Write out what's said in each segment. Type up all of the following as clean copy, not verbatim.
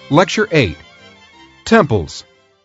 Lecture 8. Temples.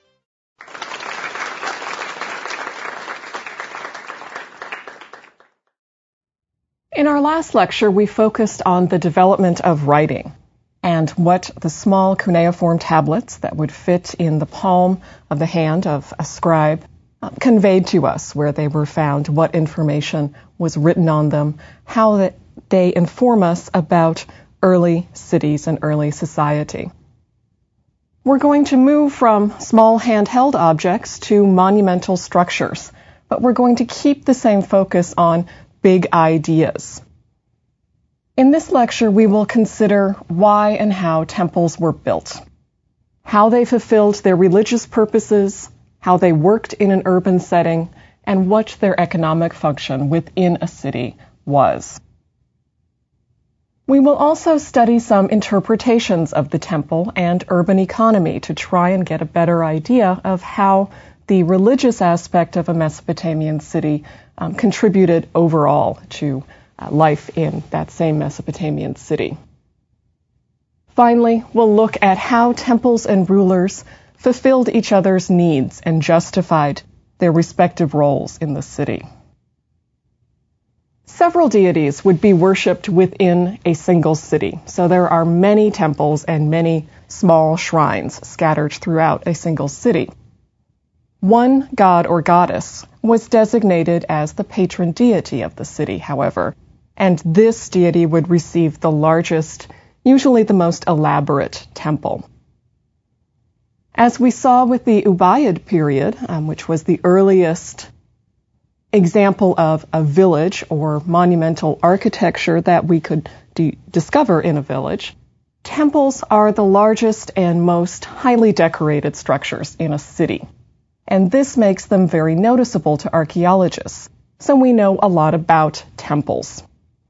In our last lecture, we focused on the development of writing and what the small cuneiform tablets that would fit in the palm of the hand of a scribe conveyed to us, where they were found, what information was written on them, how they inform us about early cities and early society. We're going to move from small handheld objects to monumental structures, but we're going to keep the same focus on big ideas. In this lecture, we will consider why and how temples were built, how they fulfilled their religious purposes, how they worked in an urban setting, and what their economic function within a city was. We will also study some interpretations of the temple and urban economy to try and get a better idea of how the religious aspect of a Mesopotamian city contributed overall to life in that same Mesopotamian city. Finally, we'll look at how temples and rulers fulfilled each other's needs and justified their respective roles in the city. Several deities would be worshipped within a single city, so there are many temples and many small shrines scattered throughout a single city. One god or goddess was designated as the patron deity of the city, however, and this deity would receive the largest, usually the most elaborate temple. As we saw with the Ubaid period, which was the earliest example of a village or monumental architecture that we could discover in a village, temples are the largest and most highly decorated structures in a city. And this makes them very noticeable to archaeologists, so we know a lot about temples.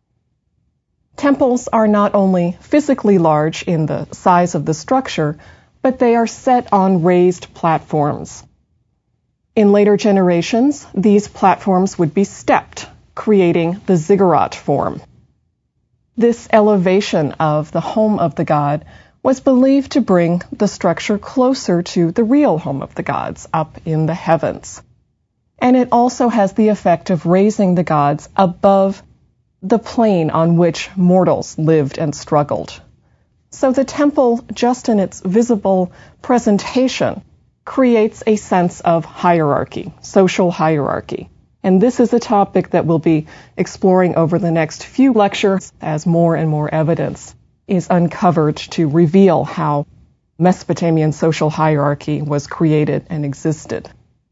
Temples are not only physically large in the size of the structure, but they are set on raised platforms. In later generations, these platforms would be stepped, creating the ziggurat form. This elevation of the home of the god was believed to bring the structure closer to the real home of the gods, up in the heavens. And it also has the effect of raising the gods above the plane on which mortals lived and struggled. So the temple, just in its visible presentation, creates a sense of hierarchy, social hierarchy. And this is a topic that we'll be exploring over the next few lectures as more and more evidence is uncovered to reveal how Mesopotamian social hierarchy was created and existed.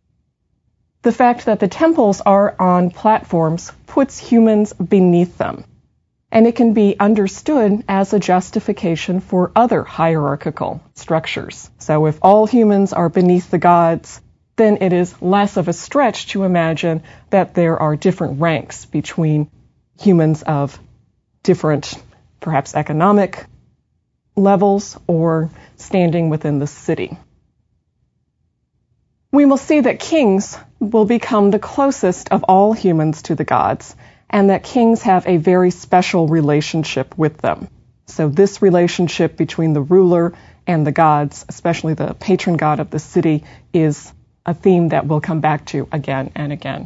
The fact that the temples are on platforms puts humans beneath them, and it can be understood as a justification for other hierarchical structures. So if all humans are beneath the gods, then it is less of a stretch to imagine that there are different ranks between humans of different, perhaps economic levels or standing within the city. We will see that kings will become the closest of all humans to the gods, and that kings have a very special relationship with them. So this relationship between the ruler and the gods, especially the patron god of the city, is a theme that we'll come back to again and again.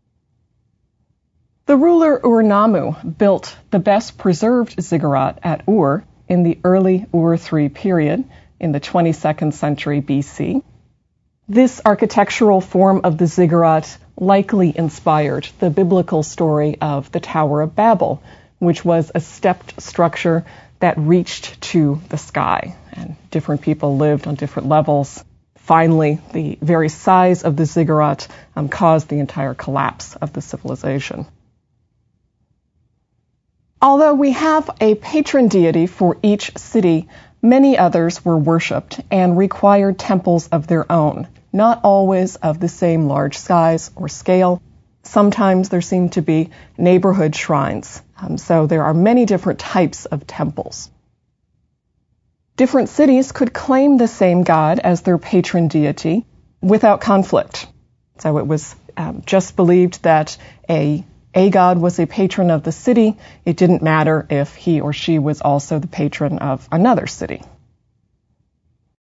The ruler Ur-Nammu built the best preserved ziggurat at Ur in the early Ur III period in the 22nd century BC. This architectural form of the ziggurat likely inspired the biblical story of the Tower of Babel, which was a stepped structure that reached to the sky, and different people lived on different levels. Finally, the very size of the ziggurat caused the entire collapse of the civilization. Although we have a patron deity for each city, many others were worshipped and required temples of their own, not always of the same large size or scale. Sometimes there seem to be neighborhood shrines, so there are many different types of temples. Different cities could claim the same god as their patron deity without conflict. So it was just believed that a god was a patron of the city. It didn't matter if he or she was also the patron of another city.